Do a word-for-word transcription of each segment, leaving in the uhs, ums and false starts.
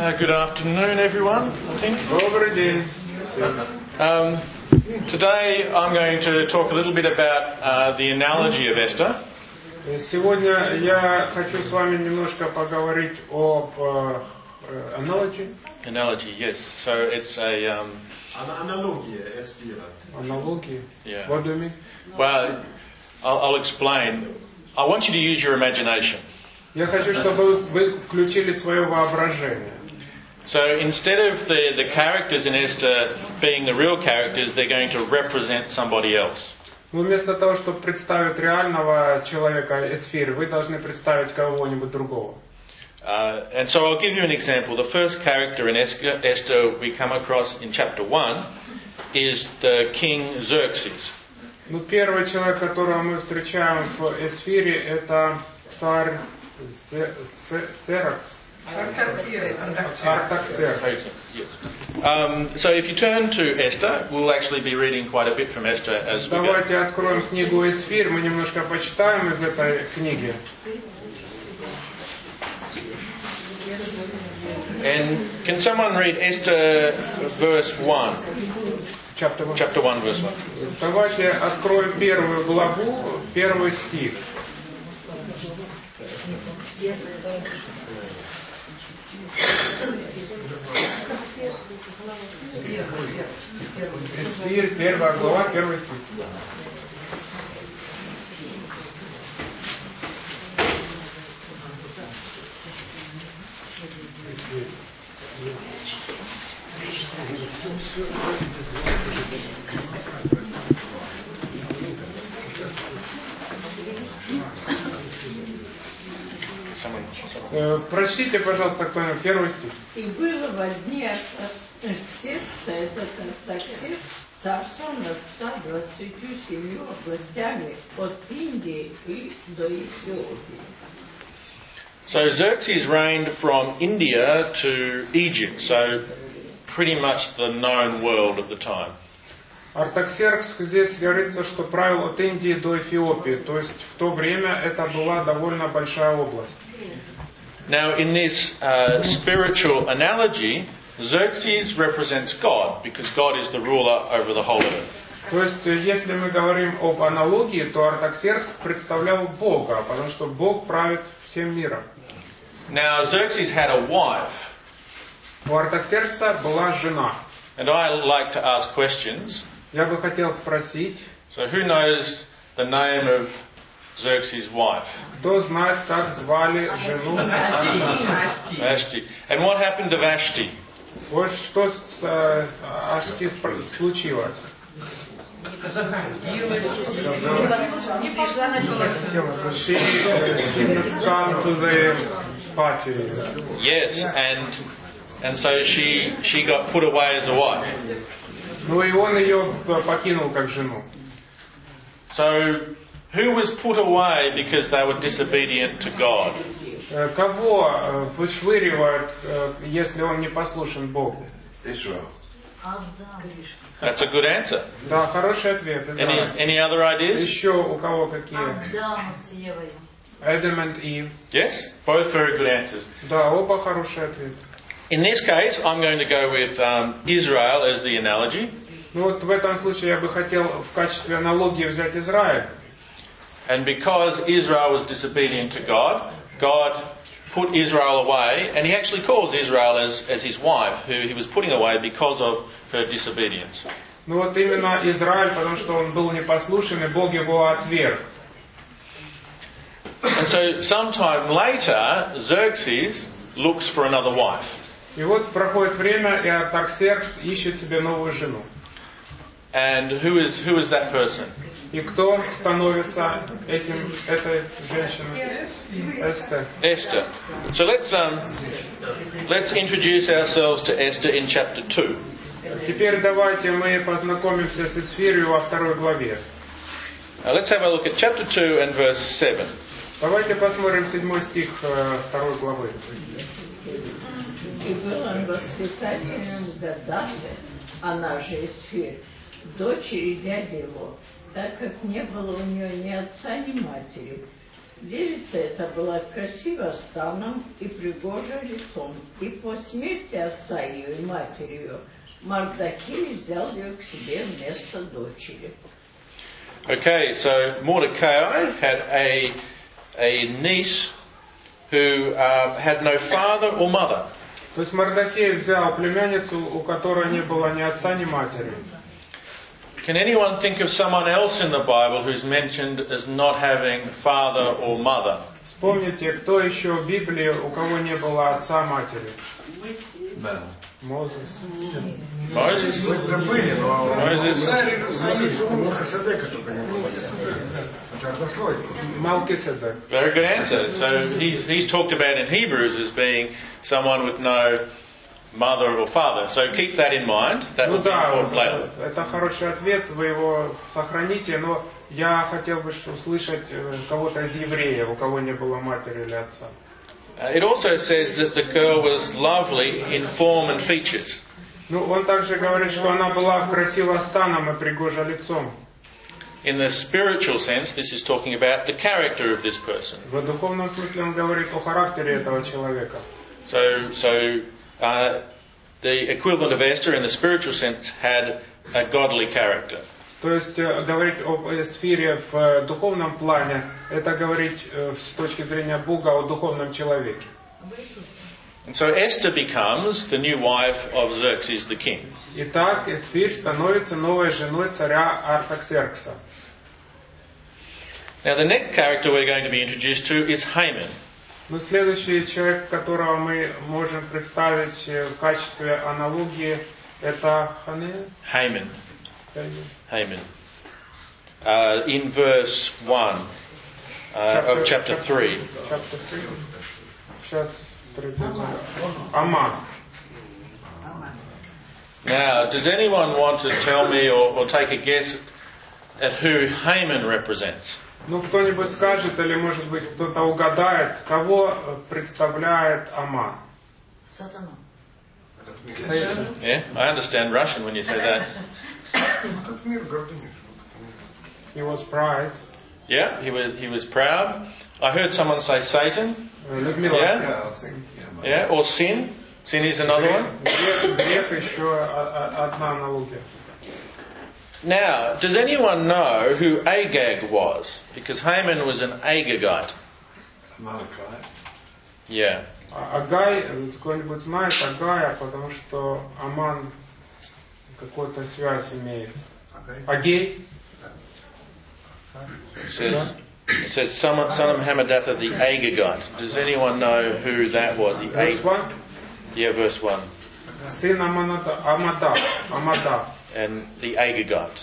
Uh, good afternoon, everyone, I think. Добрый день. Um, today I'm going to talk a little bit about uh, the analogy of Esther. Сегодня я хочу с вами немножко поговорить об uh, analogy. Analogy, yes. So it's a... Um, Аналогия, Эстира. Аналогия? Yeah. What do you mean? Well, I'll, I'll explain. I want you to use your imagination. Я хочу, чтобы вы включили свое воображение. So instead of the, the characters in Esther being the real characters, they're going to represent somebody else. Ну, вместо того, чтобы представить реального человека Эсфир, вы должны представить кого-нибудь другого. Uh, and so I'll give you an example. The first character in Esther, Esther we come across in chapter one is the king Xerxes. Ну, первый человек, которого мы встречаем в Эсфире, это царь Серакс. Artaxerxes. Um, so if you turn to Esther, we'll actually be reading quite a bit from Esther as we go. Давайте откроем книгу Эсфир, мы немножко почитаем из этой книги. And can someone read Esther verse one? Chapter one. Chapter one, verse one. Давайте откроем первую главу, первый стих. Эсфир, первая глава, первый стих. Прочтите, пожалуйста, кто-нибудь первый стих. И было во дни Артаксеркса, этот Артаксеркс, царством над ста двадцатью семью областями от Индии и до Эфиопии. So Xerxes reigned from India to Egypt, so pretty much the known world of the time. Артаксеркс здесь говорится, что правил от Индии до Эфиопии, то есть в то время это была довольно большая область. Now in this uh, spiritual analogy, Xerxes represents God, because God is the ruler over the whole earth. То есть, если мы говорим об аналогии, то Артаксеркс представлял Бога, потому что Бог правит всем миром. Now Xerxes had a wife. У Артаксеркса была жена. And I like to ask questions. Я бы хотел спросить. So who knows the name of Xerxes' wife? Кто знает, как звали жену Vashti. And what happened to Vashti? Вот что с э, Ашти случилось. She didn't come to the party. Yes, and and so she she got put away as a wife. Ну и он ее покинул как жену. So who was put away because they were disobedient to God? Кого вышвыривают, если он не послушен Богу? Ишуа. That's a good answer. Да, хороший ответ. Any, any other ideas? Еще у кого какие? Adam and Eve. Yes, both very good answers. Да, оба хорошие ответы. In this case, I'm going to go with um, Israel as the analogy. Ну вот в этом случае я бы хотел в качестве аналогии взять Израиль. And because Israel was disobedient to God, God put Israel away, and he actually calls Israel as, as his wife, who he was putting away because of her disobedience. Ну вот именно Израиль, потому что он был непослушен, и Бог его отверг. And so sometime later, Xerxes looks for another wife. И вот проходит время, и Артаксеркс ищет себе новую жену. And who is who is that person? И кто становится этим, этой женщиной? Эстер. Esther. So let's um, let's introduce ourselves to Esther in chapter two. Теперь давайте мы познакомимся с Эсфирью во второй главе. Now let's have a look at chapter two and verse seven. Давайте посмотрим седьмой стих второй главы. И был он воспитателем Гадасы, она же Эсфир, дочери дяди его, так как не было у нее ни отца, ни матери. Девица эта была красива станом и пригожа лицом, и по смерти отца ее и матери ее Мардахей взял ее к себе вместо дочери. Okay, so Mordecai had a a niece who um, had no father or mother. То есть Мардахей взял племянницу, у которой не было ни отца, ни матери. Can anyone think of someone else in the Bible who's mentioned as not having father or mother? Вспомните, кто еще в Библии, у кого не было отца, матери? Да. Мозес. Moses? Это были, но... Moses? Мелхиседека только не было. Хотя родословие. Малкиседек. Very good answer. So he's, he's talked about in Hebrews as being someone with no mother or father. So keep that in mind. That Ну will be да, important later. это хороший ответ, вы его сохраните, но я хотел бы услышать кого-то из евреев, у кого не было матери или отца. Uh, it also says that the girl was lovely in form and features. Ну, он также говорит, что она была красива станом и пригожа лицом. In the spiritual sense, this is talking about the character of this person. В духовном смысле он говорит о характере этого человека. So, so uh, the equivalent of Esther in the spiritual sense had a godly character. То есть говорить об Эстфире в духовном плане, это говорить с точки зрения Бога о духовном человеке. And so Esther becomes the new wife of Xerxes the king. Итак, Эстфирь становится новой женой царя Артаксеркса. Now the next character we're going to be introduced to is Haman. Ну, следующий человек, которого мы можем представить в качестве аналогии, это Хане? Haman. Haman. Uh, in verse one uh, of chapter three. Chapter three. Сейчас Аман. Now, does anyone want to tell me or, or take a guess at who Haman represents? Ну, кто-нибудь скажет, или, может быть, кто-то угадает, кого представляет Аман? Сатана. Yeah, I understand Russian when you say that. He was pride. Yeah, he was he was proud. I heard someone say Satan. Людмила. Yeah. Yeah, or sin. Sin is another one. Грех, грех еще одна аналогия. Now, does anyone know who Agag was? Because Haman was an Agagite. Малакай. Yeah. Агай, кто-нибудь знает Агая, потому что Аман какую-то связь имеет. Агей? It says, it says son of, son of Hamadatha the Agagite. Does anyone know who that was? The Verse Ag- one? Yeah, verse one. Сын Аманада, Амадав, Амадав. And the Agagite.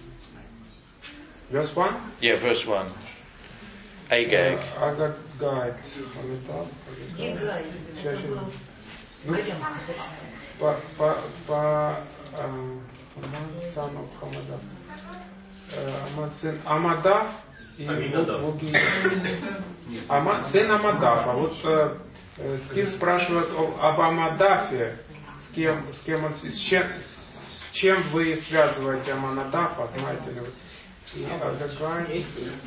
Verse one? Yeah, verse one. Agag. Агагайт. Амадав, Агагайт. Сейчас, сейчас. Ну, по, по, по, Аман, son of Хамадав. Аман, сын Амадав и Вуги. Аман, сын Амадав. А вот э, Стив спрашивает об Амадафе. С кем, с кем он, с чем, с чем вы связываете Амадафа, знаете ли вы? И Агагай.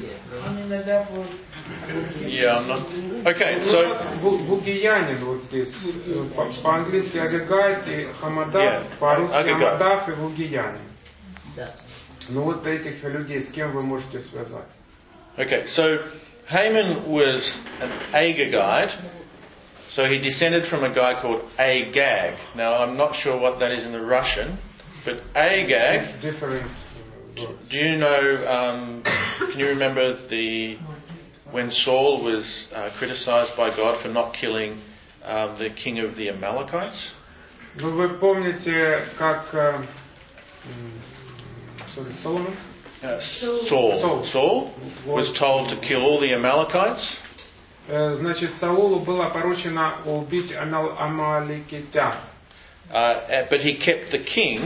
Yeah, I'm not. Okay, so. Вугиянин вот здесь. По- По-английски Агагайт и Хамадав, Yeah, по-русски Агагайт. Амадав и Вугиянин. Да. Ну вот этих людей с кем вы можете связать? Okay, so Haman was an Agagite, so he descended from a guy called Agag. Now I'm not sure what that is in the Russian, but Agag. Different words. Do you know? Um, can you remember the when Saul was uh, criticized by God for not killing um, the king of the Amalekites? Ну вы помните, как э, м, sorry, Соломон? Uh, Saul. Saul. Saul was told to kill all the Amalekites. Э, Значит, Саулу было поручено убить амал- амаликитян. Uh, but he kept the king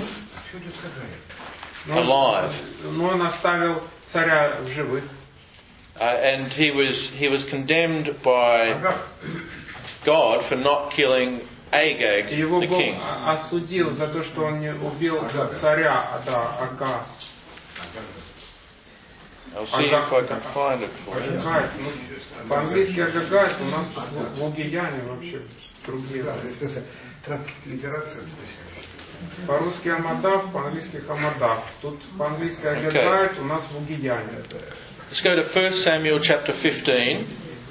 Но он- alive. Но он оставил царя в живых. Uh, and he was he was condemned by God for not killing Agag, И его the Бог king. о- осудил за то, что он не убил царя, да, Ага. I'll see if I can find it for you. Агагайт. Ну, по-английски агагайт, у нас лугияне вообще другие. Да, естественно, транслитерация. По-русски амадав, по-английски хамадав. Тут по-английски агагайт, у нас лугияне. Let's go to First Samuel chapter fifteen.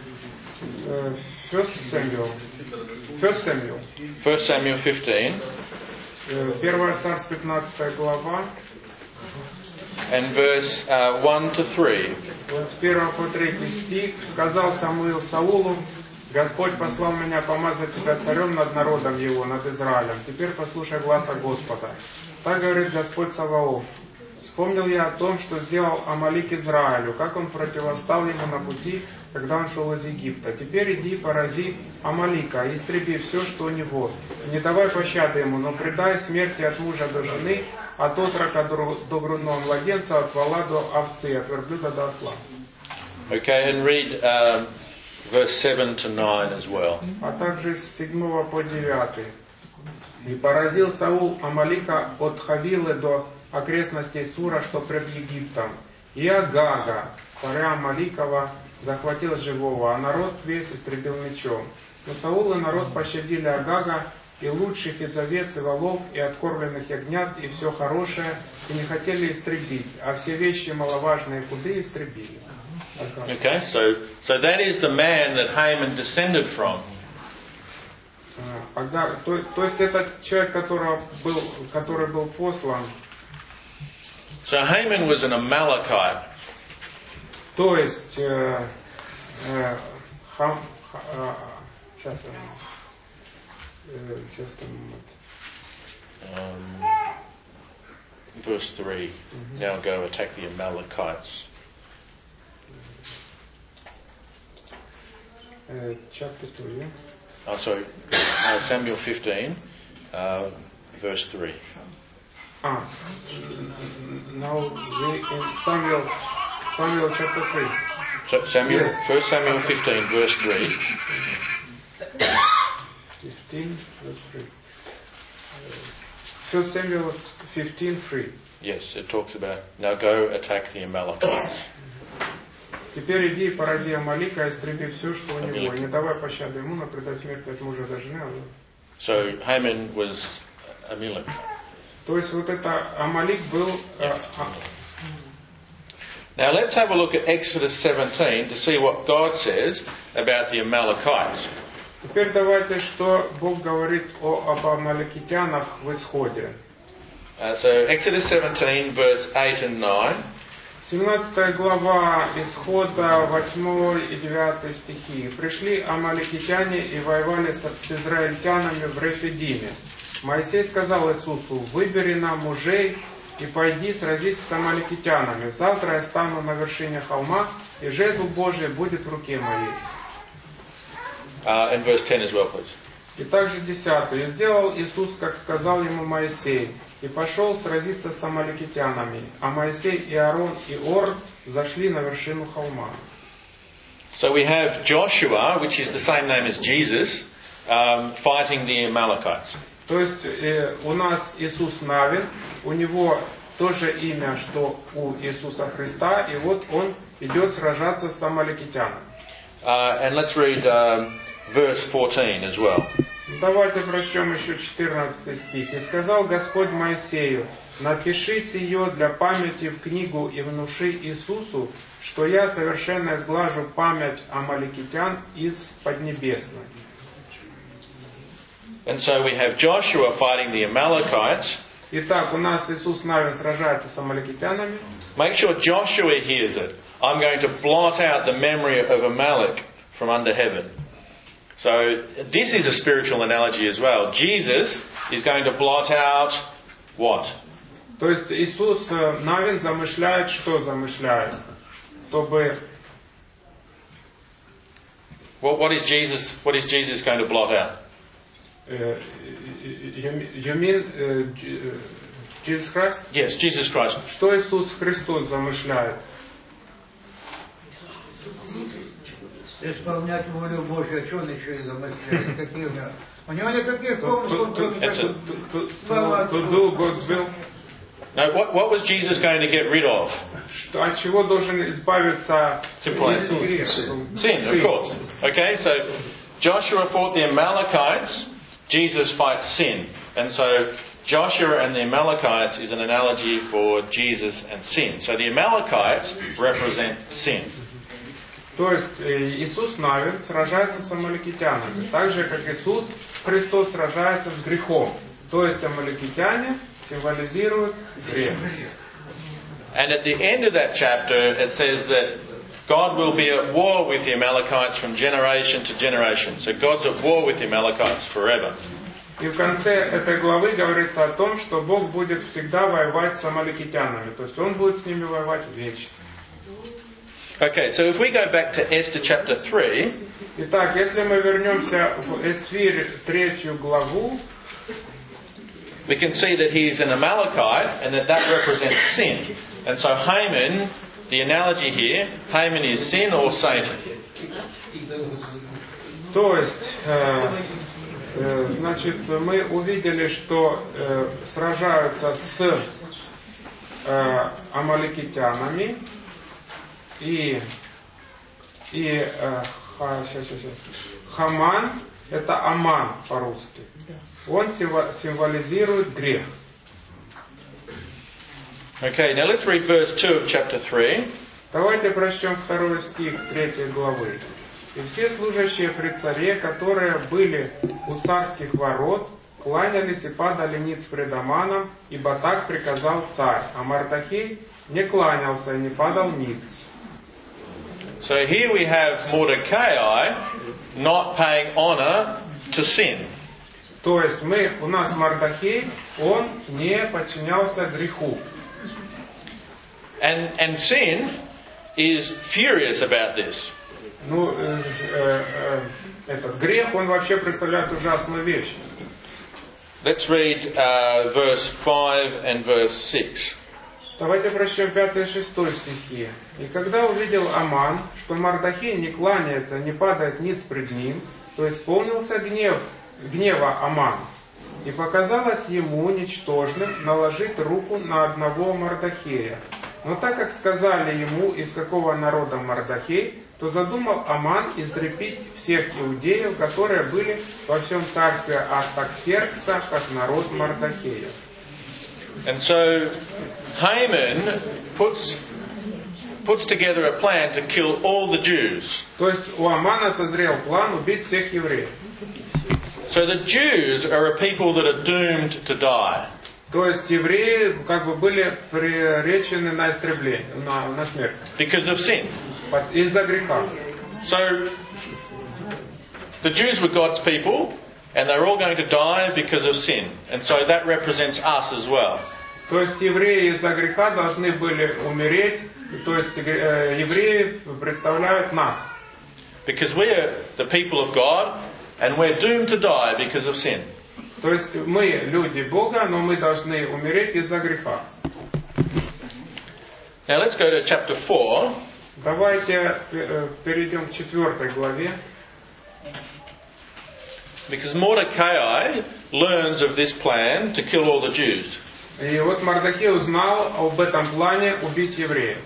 First Samuel. First Samuel. First Samuel fifteen. Первое царство, пятнадцатая глава. And verse uh, one to three. Вот с первого по третий стих. Сказал Самуил Саулу: Господь послал меня помазать тебя царем над народом его, над Израилем. Теперь послушай гласа Господа. Так говорит Господь Саваоф: вспомнил я о том, что сделал Амалик Израилю, как он противостал ему на пути, когда он шел из Египта. Теперь иди, порази Амалика, истреби все, что у него. Не давай пощады ему, но предай смерти от мужа до жены, от отрока до грудного младенца, от вола до овцы, от верблюда до осла. Okay, and read um, verse seven to nine as well. А также с седьмого по девятый. И поразил Саул Амалика от Хавилы до окрестностей Сура, что пред Египтом. И Агага, царя Амаликова, захватил живого, а народ весь истребил мечом. Но Саул и народ пощадили Агага, и лучших из овец и волов, и откормленных ягнят, и все хорошее, и не хотели истребить, а все вещи маловажные и худые истребили. Okay, so so that is the man that Haman descended from. Агаг, то, то есть этот человек, который был, который был послан. So Haman was an Amalekite. То есть, э, э, хам, э, сейчас, э, just a moment. Um, verse three. Mm-hmm. Now go attack the Amalekites. Uh, chapter two, yeah? Oh, sorry. No, Samuel fifteen, uh, verse three. Ah, now we in Samuel, Samuel chapter three. So Samuel, yes. First Samuel fifteen, verse three. Fifteen, verse three. First Samuel fifteen, three. Yes, it talks about now go attack the Amalekites. Теперь иди и порази Амалика, истреби все, что у него, и не давай пощады ему, но предай смерти от мужа до жены. So Haman was Amalek. То есть вот это Амалик был. Yeah. Now let's have a look at Exodus seventeen to see what God says about the Amalekites. Теперь давайте, что Бог говорит о об амаликитянах в Исходе. Uh, so Exodus seventeen, verse eight and nine. семнадцатая глава Исхода, восьмой и девятый стихи. «Пришли амаликитяне и воевали с израильтянами в Рефидиме. Моисей сказал Иисусу: выбери нам мужей и пойди сразиться с амаликитянами. Завтра я стану на вершине холма, и жезл Божий будет в руке моей». Uh, and verse ten as well, please. И также десятый. «И сделал Иисус, как сказал ему Моисей, и пошел сразиться с амаликитянами. А Моисей и Аарон и Ор зашли на вершину холма». So we have Joshua, which is the same name as Jesus, um, fighting the Amalekites. То есть э, у нас Иисус Навин, у него то же имя, что у Иисуса Христа, и вот он идет сражаться с амаликитянами. Uh, and let's read um, verse fourteen as well. Давайте прочтем еще четырнадцатый стих. «И сказал Господь Моисею: напиши сие для памяти в книгу и внуши Иисусу, что я совершенно сглажу память амаликитян из Поднебесной». And so we have Joshua fighting the Amalekites. Итак, у нас Иисус Навин сражается с амаликитянами. Make sure Joshua hears it. I'm going to blot out the memory of Amalek from under heaven. So this is a spiritual analogy as well. Jesus is going to blot out what? То есть Иисус Навин замышляет, что замышляет? Чтобы... What, what is Jesus? What is Jesus going to blot out? Uh, you mean uh, Jesus Christ? Yes, Jesus Christ. Что Иисус Христос замышляет? Исполнять волю Божью, а что он еще и замышляет? Какие у него? У него никаких помыслов, кроме To do God's will. No, what, what was Jesus going to get rid of? Что, от чего должен избавиться Simple answer. Иисус? Sin, of course. Okay, so Joshua fought the Amalekites, Jesus fights sin. And so Joshua and the Amalekites is an analogy for Jesus and sin. So the Amalekites represent sin. То есть Иисус Навин сражается с амаликитянами, так же как Иисус Христос сражается с грехом. То есть амаликитяне символизируют грех. And at the end of that chapter it says that God will be at war with the Amalekites from generation to generation. So God's at war with the Amalekites forever. И в конце этой главы говорится о том, что Бог будет всегда воевать с амаликитянами. То есть Он будет с ними воевать вечно. Okay, so if we go back to Esther chapter three, Итак, если мы вернемся в Эсфирь третью главу, we can see that he's an Amalekite and that that represents sin. And so Haman, the analogy here, Haman is sin or Satan. то есть, э, э, значит, мы увидели, что э, сражаются с э, амаликитянами и, и э, ха, щас, щас, щас. Хаман — это Аман по-русски. Он символизирует грех. Okay, now let's read verse two of chapter three. Давайте прочтем второй стих третьей главы. «И все служащие при царе, которые были у царских ворот, кланялись и падали ниц пред Аманом, ибо так приказал царь. А Мардахей не кланялся и не падал ниц». So here we have Mordecai not paying honor to sin. То есть мы, у нас Мардахей, он не подчинялся греху. And, and sin is furious about this. Ну, э, э, э, этот грех, он вообще представляет ужасную вещь. Let's read uh, verse five and verse six. Давайте прочтем пятый и шестой стихи. «И когда увидел Аман, что Мардахей не кланяется, не падает ниц пред ним, то исполнился гнев, гнева Амана, и показалось ему ничтожным наложить руку на одного Мардахея. Но так как сказали ему, из какого народа Мардахей, то задумал Аман истребить всех иудеев, которые были во всем царстве Артаксеркса, как народ Мардахея». And so Haman puts, puts together a plan to kill all the Jews. То есть у Амана созрел план убить всех евреев. So the Jews are a people that are doomed to die. То есть евреи как бы были приречены на истребление, на, на смерть. Because of sin. Из-за греха. So the Jews were God's people, and they're all going to die because of sin. And so that represents us as well. То есть евреи из-за греха должны были умереть, то есть э, евреи представляют нас. Because we are the people of God, and we're doomed to die because of sin. То есть мы люди Бога, но мы должны умереть из-за греха. Now let's go to chapter four. Давайте перейдем к четвертой главе. Because Mordecai learns of this plan to kill all the Jews. И вот Мардахей узнал об этом плане убить евреев.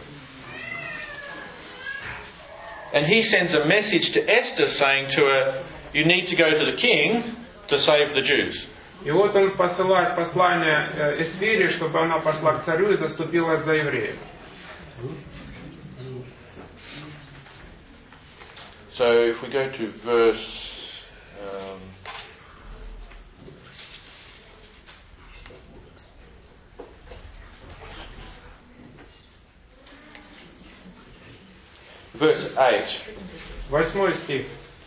And he sends a message to Esther saying to her, you need to go to the king to save the Jews. И вот он посылает послание Эсфире, чтобы она пошла к царю и заступилась за евреев. So if we go to verse um, verse eight. Восьмой стих.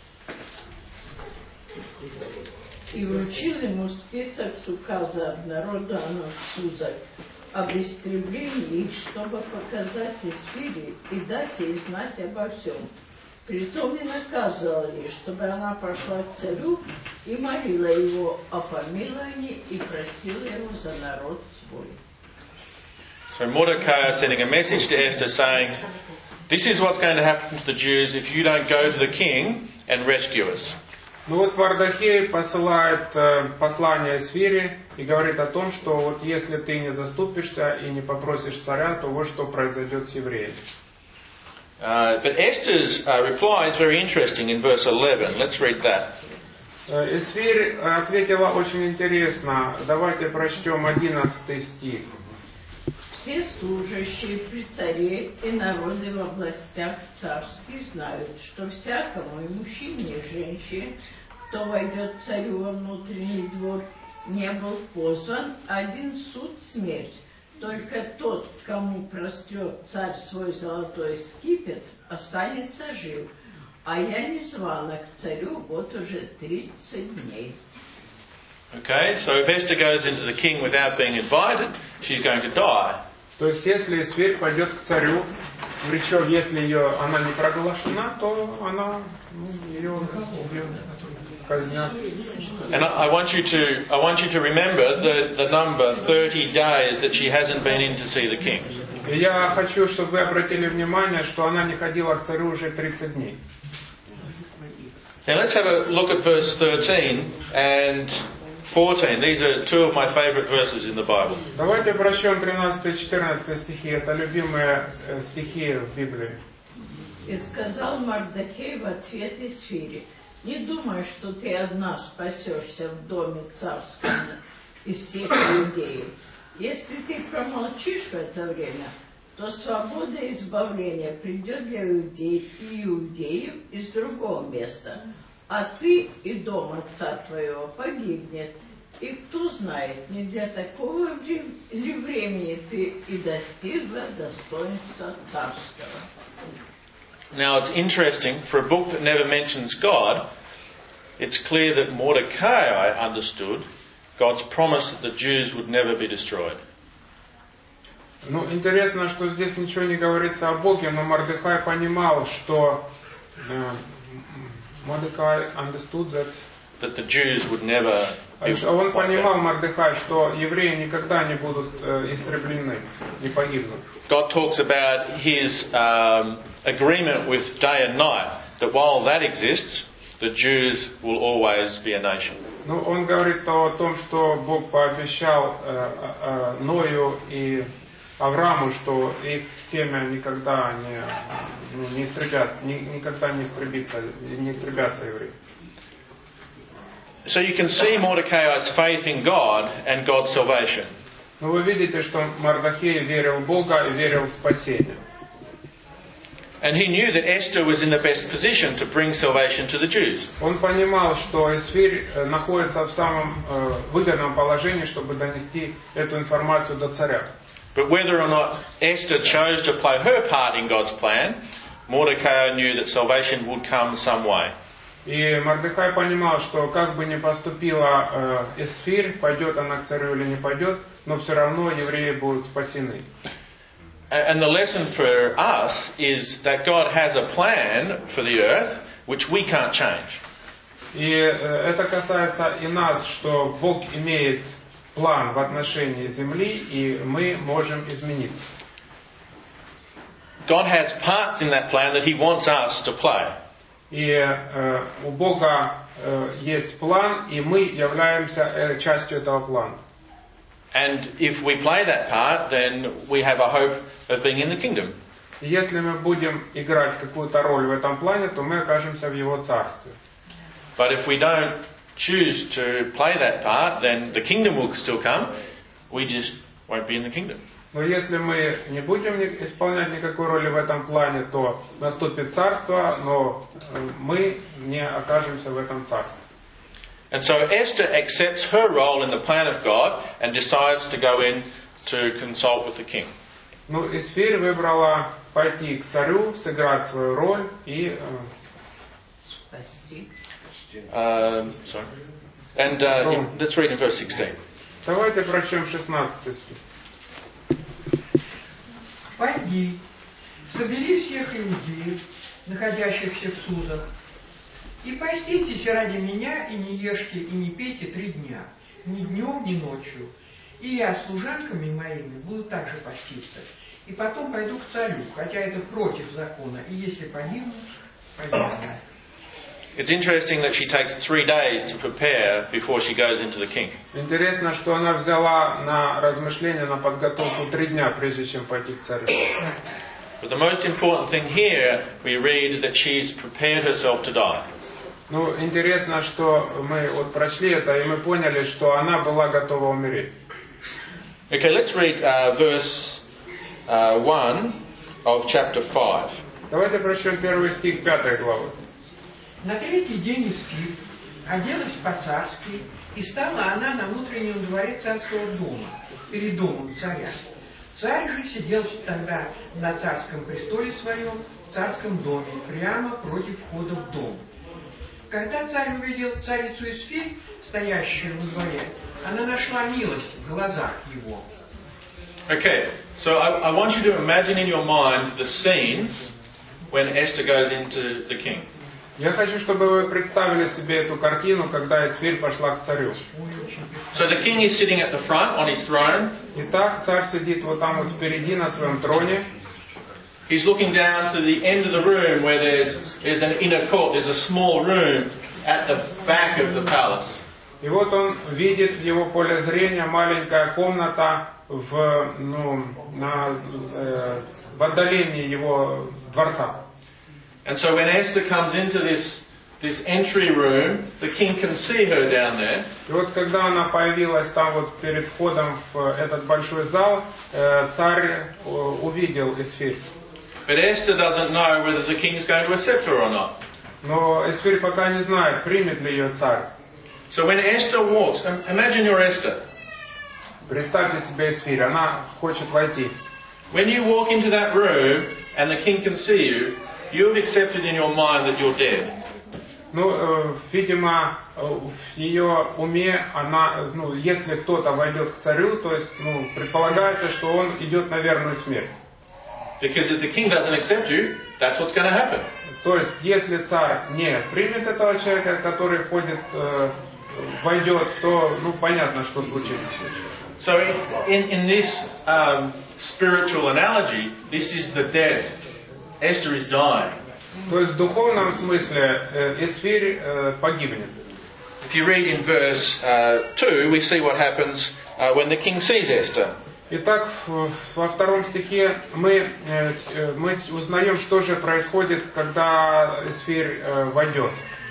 И вручил ему список с указа народа Сузак об истреблении их, чтобы показать Эсфире и дать ей знать обо всем. Притом и наказал ей, чтобы она пошла к царю и молила его о помиловании и просила его за народ свой. So Mordecai is sending a message to Esther saying, this is what's going to happen to the Jews if you don't go to the king and rescue us. Ну вот Мардохей посылает э, послание Эсфире и говорит о том, что вот если ты не заступишься и не попросишь царя, то вот что произойдет с евреями. Uh, but Esther's uh, reply is very interesting in verse eleven. Let's read that. Эсфирь ответила очень интересно. Давайте прочтем одиннадцатый стих. Все служащие при царе и народы в областях царских знают, что всякому и мужчине, и женщине, кто войдет царю во внутренний двор, не был позван один суд смерть. Только тот, кому прострет царь свой золотой скипет, останется жив. А я не звана к царю вот уже тридцать дней. Okay, so if Esther goes into the king without being invited, she's going to die. То есть, если Эсфирь пойдет к царю, причем если ее, она не проглашена, то она ну, ее убьет, казнят. And I, I want you to, I want you to remember the, the number thirty days that she hasn't been in to see the king. И я хочу, чтобы вы обратили внимание, что она не ходила к царю уже тридцать дней. Now let's have a look at verse thirteen and fourteen. These are two of my favourite verses in the Bible. Давайте прочтем тринадцатый и четырнадцатый стихи. Это любимые стихи в Библии. И сказал Мардохей в ответ Эсфире: не думай, что ты одна спасешься в доме царском из всех иудеев. Если ты промолчишь в это время, то свобода и избавление придет для иудеев и иудеев из другого места, а ты и дом отца твоего погибнет. И кто знает, не для такого ли времени ты и достигла достоинства царского. Now it's interesting, for a book that never mentions God, it's clear that Mordecai understood God's promise that the Jews would never be destroyed. Ну, интересно, что здесь ничего не говорится о Боге, но Мордехай понимал, что э, Мордехай understood that, that the Jews would never be он понимал, Мордехай, что евреи никогда не будут э, истреблены, не погибнут. God talks about his um, agreement with day and night, that while that exists, the Jews will always be a nation. Ну, он говорит о том, что Бог пообещал э, э, Ною и Аврааму, что их семя никогда не, ну, не истребятся, ни, никогда не истребится, не истребятся евреи. So you can see Mordecai's faith in God and God's salvation. Но вы видите, что Мардохей верил в Бога и верил в спасение. And he knew that Esther was in the best position to bring salvation to the Jews. Он понимал, что Эсфирь находится в самом э, выгодном положении, чтобы донести эту информацию до царя. But whether or not Esther chose to play her part in God's plan, Mordecai knew that salvation would come some way. И Мордехай понимал, что как бы ни поступила э, Эсфирь, пойдет она к царю или не пойдет, но все равно евреи будут спасены. And the lesson for us is that God has a plan for the earth which we can't change. И э, это касается и нас, что Бог имеет план в отношении земли, и мы можем измениться. God has parts in that plan that He wants us to play. И э, у Бога э, есть план, и мы являемся э, частью этого плана. And if we play that part, then we have a hope of being in the kingdom. И если мы будем играть какую-то роль в этом плане, то мы окажемся в Его царстве. But if we don't choose to play that part, then the kingdom will still come. We just won't be in the kingdom. Но если мы не будем исполнять никакой роли в этом плане, то наступит царство, но мы не окажемся в этом царстве. And so Esther accepts her role in the plan of God and decides to go in to consult with the king. Ну, Эсфирь выбрала пойти к царю, сыграть свою роль и Спасти. Um, sorry. And uh, in, let's read in verse sixteen. Давайте прочтем шестнадцатый стих. Пойди, собери всех иудеев, находящихся в Сузах, и поститесь ради меня, и не ешьте, и не пейте три дня, ни днем, ни ночью. И я с служанками моими буду также поститься. И потом пойду к царю, хотя это против закона, и если погибну, погибну. it's interesting that she takes three days to prepare before she goes into the king. Интересно, что она взяла на размышление, на подготовку три дня, прежде чем пойти к царю. But the most important thing here, we read that she's prepared herself to die. Ну, интересно, что мы вот прочли это, и мы поняли, что она была готова умереть. Okay, let's read uh, verse uh, one of chapter five. Давайте прочтем первый стих пятой главы. На третий день Эстир оделась по-царски, и стала она на внутреннем дворе царского дома, перед домом царя. Царь же сидел тогда на царском престоле своем, в царском доме, прямо против входа в дом. Когда царь увидел царицу Эстир, стоящую во дворе, она нашла милость в глазах его. Okay, so I, I want you to imagine in your mind the scene when Esther goes into the king. Я хочу, чтобы вы представили себе эту картину, когда Эстир пошла к царю. So the king is sitting at the front on his throne. Итак, царь сидит вот там вот впереди на своем троне. He's looking down to the end of the room where there's, there's an inner court, there's a small room at the back of the palace. И вот он видит в его поле зрения маленькая комната в, ну, на, э, в отдалении его дворца. And so when Esther comes into this, this entry room, the king can see her down there. И вот когда она появилась там вот перед входом в этот большой зал, э, царь э, увидел Эстир. But Esther doesn't know whether the king is going to accept her or not. Но Эстир пока не знает, примет ли ее царь. So when Esther walks, imagine you're Esther. Представьте себе Эстир, она хочет войти. When you walk into that room and the king can see you, you have accepted in your mind that you're dead. Ну, э, видимо, э, в ее уме она, ну, если кто-то войдет к царю, то есть, ну, предполагается, что он идет на верную смерть. Because if the king doesn't accept you, that's what's going to happen. То есть, если царь не примет этого человека, который входит, э, войдет, то, ну, понятно, что случится. So in, in this um, spiritual analogy, this is the death. Esther is dying. То есть, в духовном смысле э, Эстир э, погибнет. If you read in verse uh, two, we see what happens uh, when the king sees Esther. Итак, во втором стихе мы, мы узнаем, что же происходит, когда Эстир войдет.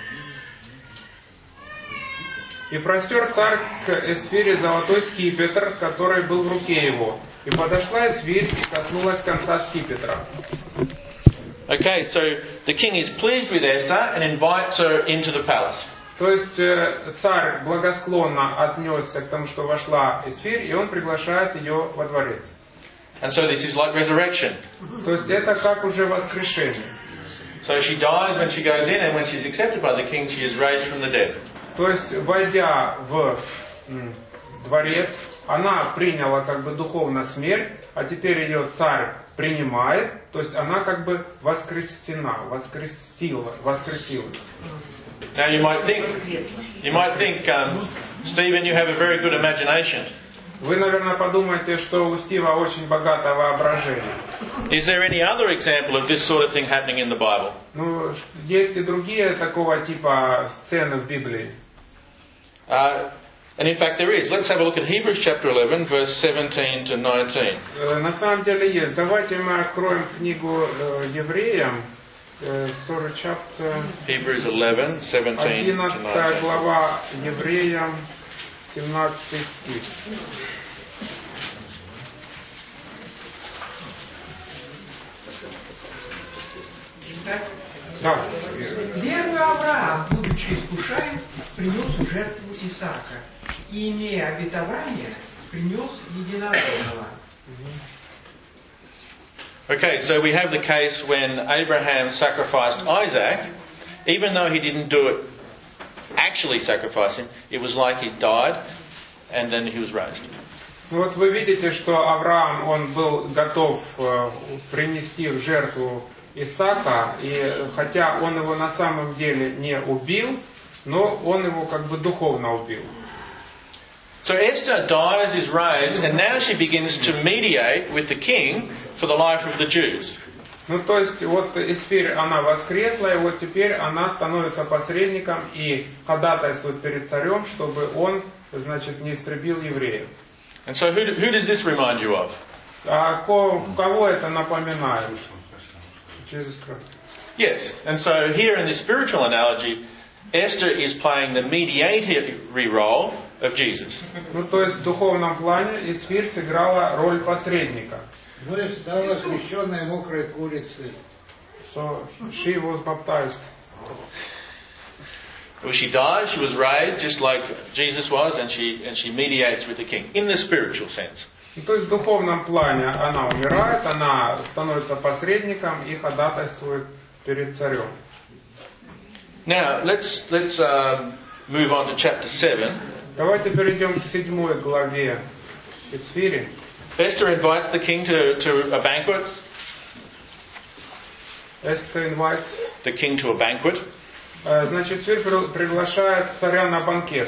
«И простер царь к Эстире золотой скипетр, который был в руке его. И подошла Эстир и коснулась конца скипетра». Okay, so the king is pleased with Esther and invites her into the palace. То есть царь благосклонно отнесся к тому, что вошла Эстир, и он приглашает ее во дворец. And so this is like resurrection. То есть это как уже воскрешение. So she dies when she goes in, and when she's accepted by the king, she is raised from the dead. То есть, войдя в дворец, она приняла как бы духовно смерть, а теперь ее царь принимает, то есть она как бы воскресена, воскресила, воскресила. Now you might think, you might think, um, Stephen, you have a very good imagination. Вы, наверное, подумаете, что у Стива очень богатое воображение. Is there any other example of this sort of thing happening in the Bible? Ну, есть и другие такого типа сцены в Библии. Uh, and in fact there is. Let's have a look at Hebrews chapter eleven, verse seventeen to nineteen. На самом деле есть. Давайте мы откроем книгу Евреям, sorry, chapter Hebrews eleven, seventeen to одиннадцатая nineteen. глава Евреям, семнадцатый стих. Да. Верую Авраам, будучи искушаем, принес в жертву Исаака, и, имея обетование, принес единородного. Okay, so we have the case when Abraham sacrificed Isaac, even though he didn't do it, actually sacrifice him, it was like he died and then he was raised. Ну вот вы видите, что Авраам, он был готов принести в жертву Исаака, и хотя он его на самом деле не убил, но он его как бы духовно убил. So Esther dies, is raised, and now she begins to mediate with the king for the life of the Jews. Ну, то есть, вот Эсфирь, она воскресла, и вот теперь она становится посредником и ходатайствует перед царем, чтобы он, значит, не истребил евреев. And so who, who does this remind you of? А ко, кого это напоминает? Jesus Christ. Yes. And so here in this spiritual analogy, Esther is playing the mediatory role of Jesus. Ну, то есть, в духовном плане Эсфирь сыграла роль посредника. Ну и стала крещенной мокрой курицей. So, she was baptized. Well, she died, she was raised just like Jesus was, and she and she mediates with the king in the spiritual sense. То есть в духовном плане она умирает, она становится посредником и ходатайствует перед царем. Now let's let's um, move on to chapter seven. Давайте перейдем к седьмой главе Эсфири. Esther invites the king to, to a banquet. Esther invites. The king to a banquet. Значит, Эсфирь приглашает царя на банкет.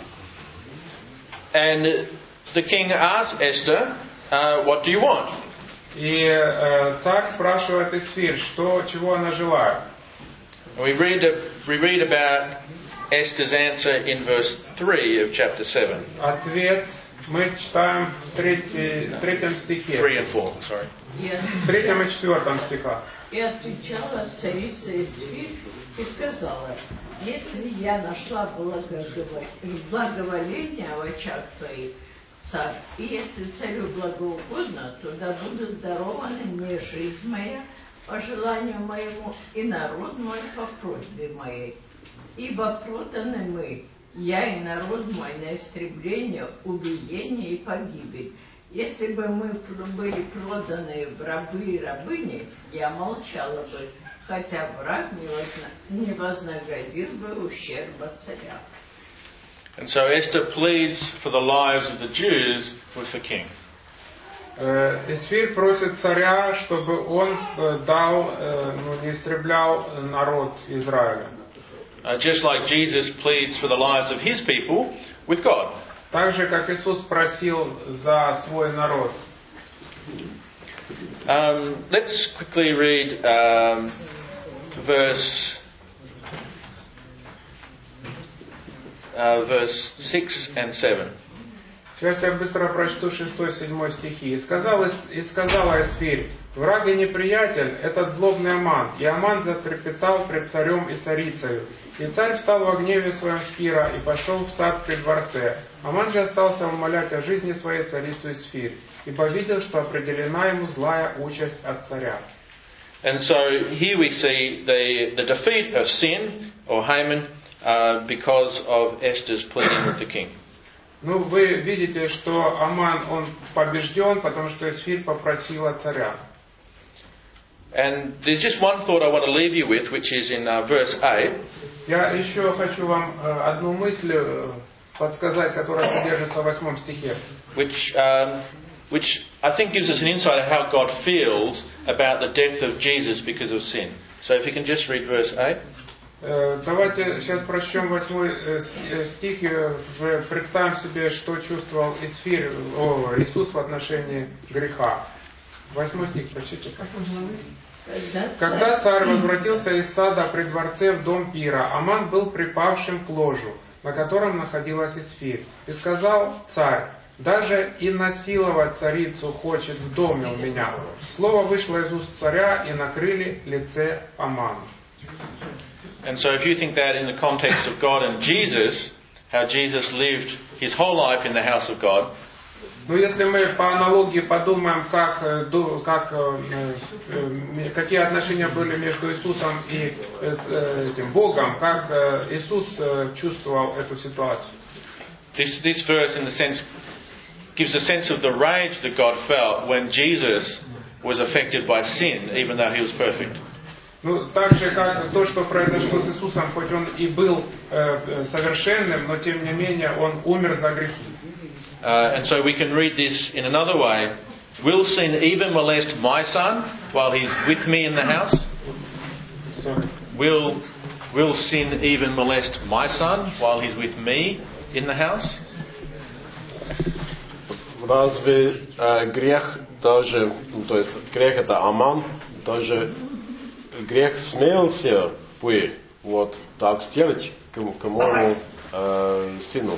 And the king asks Esther, uh, what do you want? И э, царь спрашивает Эсфирь, что, чего она желает. We read, we read about Esther's answer in verse three of chapter seven. Ответ мы читаем в третий, третьем стихе. Three and four, sorry. В третьем и четвертом стихах. И отвечала царица Эсфирь и сказала: если я нашла благоволение в очах твоих, царь, и если царю благоугодно, то да будут дарованы мне жизнь моя по желанию моему и народ мой по просьбе моей. Ибо проданы мы, я и народ мой, на истребление, убиение и погибель. Если бы мы были проданы в рабы и рабыни, я молчала бы, хотя враг не вознаградил бы ущерба царя. And so Esther pleads for the lives of the Jews with the king. Эсфирь просит царя, чтобы он дал, ну, не истреблял народ Израиля. Uh, just like Jesus pleads for the lives of his people with God. Так же, как Иисус просил за свой народ. Um, let's quickly read um, verse uh, verse six and seven. Сейчас я быстро прочту шестой, седьмой стихи. «И сказала, и сказала Эсфирь: враг и неприятель, этот злобный Аман. И Аман затрепетал пред царем и царицею. И царь встал во гневе своем с пира и пошел в сад при дворце. Аман же остался умолять о жизни своей царицу Эсфирь, ибо видел, что определена ему злая участь от царя». And so here we see the, the defeat of sin, or Haman, uh, because of Esther's pleading with the king. Ну, вы видите, что Аман, он побежден, потому что Эсфирь попросила царя. And there's just one thought I want to leave you with, which is in uh, verse eight. Я еще хочу вам одну мысль подсказать, которая содержится в восьмом стихе. Which, um, which I think gives us an insight of how God feels about the death of Jesus because of sin. So if you can just read verse eight. Давайте сейчас прочтем восьмой стих и представим себе, что чувствовал Эсфирь, о, Иисус в отношении греха. Восьмой стих, прочтите. Когда царь возвратился из сада при дворце в дом пира, Аман был припавшим к ложу, на котором находилась Эсфирь. И сказал царь: даже и насиловать царицу хочет в доме у меня. Слово вышло из уст царя, и накрыли лице Амана. And so if you think that in the context of God and Jesus, how Jesus lived his whole life in the house of God. Ну, если мы по аналогии подумаем, как, как, какие отношения были между Иисусом и этим Богом, как Иисус чувствовал эту ситуацию. This, this verse, in the sense, gives a sense of the rage that God felt when Jesus was affected by sin, even though he was perfect. Ну, так же, как то, что произошло с Иисусом, хоть он и был э, совершенным, но тем не менее он умер за грехи. Uh, and so we can read this in another way. Will sin even molest my son while he's with me in the house? Sorry. Will, will sin even molest my son while he's with me in the house? Разве э, грех даже, то есть грех это Аман, даже грех смелся бы вот так сделать к, к моему э, сыну.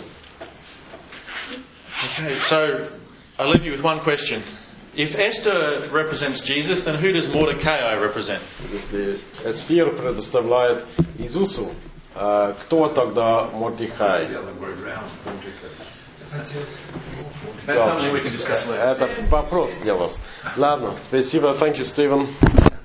Okay, so I leave you with one question. If Esther represents Jesus, then who does Mordecai represent? Если Эсфир предоставляет Иисусу, э, кто тогда Мордехай? That's something we can discuss later. Это вопрос для вас. Ладно, спасибо. Thank you, Stephen.